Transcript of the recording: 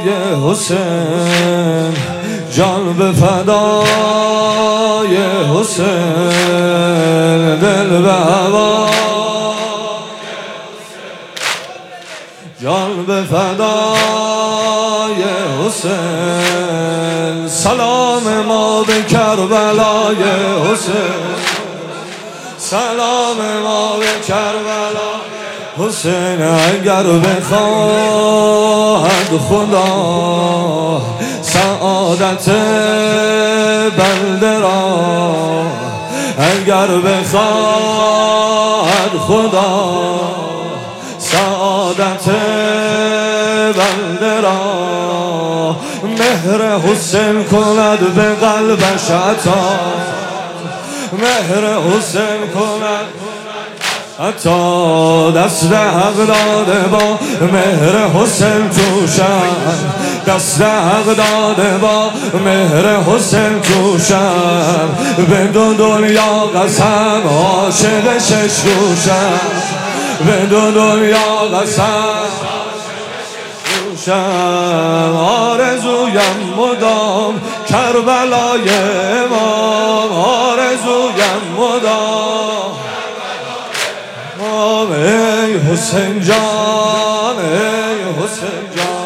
حسین، جان به فدای حسین، دل به هوا جان به فدای حسین. سلام ما به کربلای حسین، سلام ما به کربلا حسین. اگر بخواهد خدا سعادت بنده را، اگر بخواهد خدا سعادت بنده را، مهر حسین کند به قلبش عطا، مهر حسین کند عطا. دست حق داده با مهر حسین توشم، دست حق داده با مهر حسین توشم. به دو دنیا قسم عاشق شش روشم، به دو دنیا قسم توشم. آرزویم مدام کربلای امام، آرزویم مدام ای حسین جان، ای حسین جان.